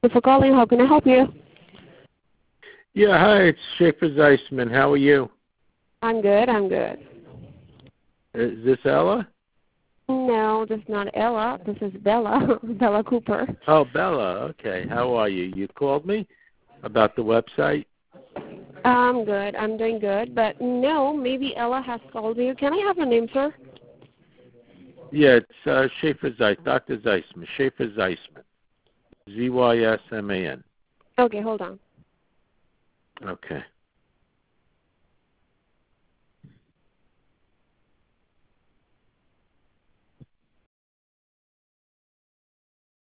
Thank you for calling. How can I help you? Yeah, hi, it's Schaefer Zeisman. How are you? I'm good. I'm good. Is this Ella? No, this is not Ella. This is Bella. Bella Cooper. Oh, Bella. Okay. How are you? You called me about the website? I'm good. I'm doing good. But no, maybe Ella has called you. Can I have your name, sir? Yeah, it's Schaefer Zeisman. Dr. Zeisman. Schaefer Zeisman. Zysman. Okay, hold on. Okay.